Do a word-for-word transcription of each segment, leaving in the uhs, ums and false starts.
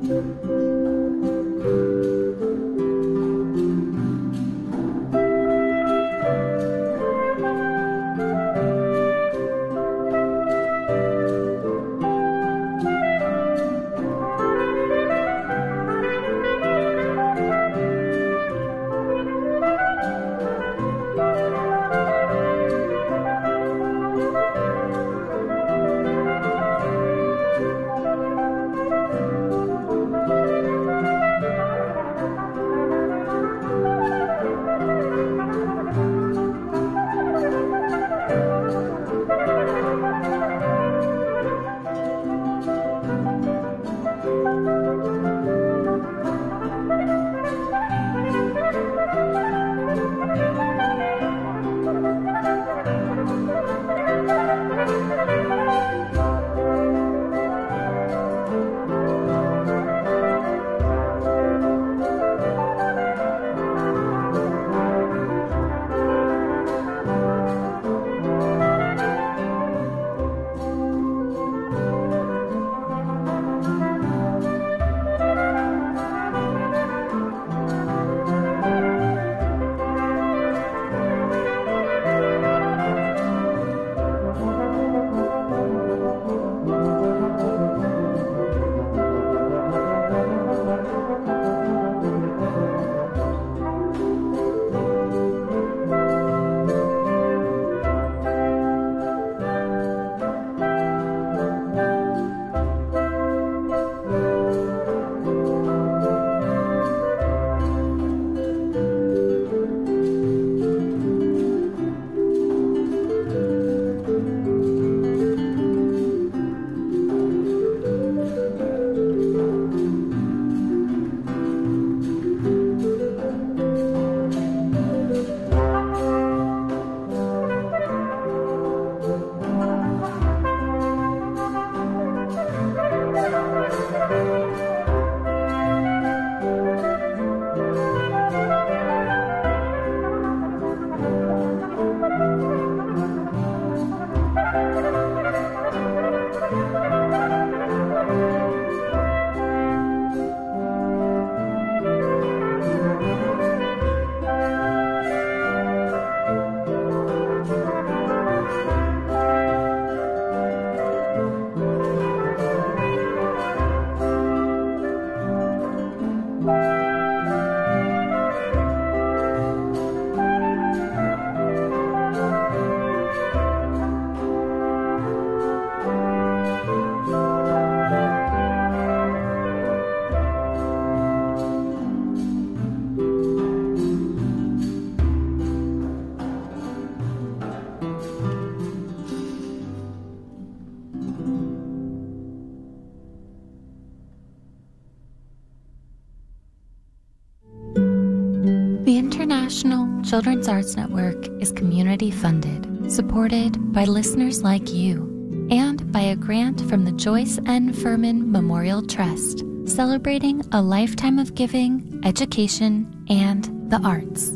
The International Children's Arts Network is community funded, supported by listeners like you, and by a grant from the Joyce N. Furman Memorial Trust, celebrating a lifetime of giving, education, and the arts.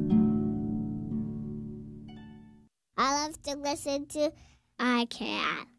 I love to listen to I Can.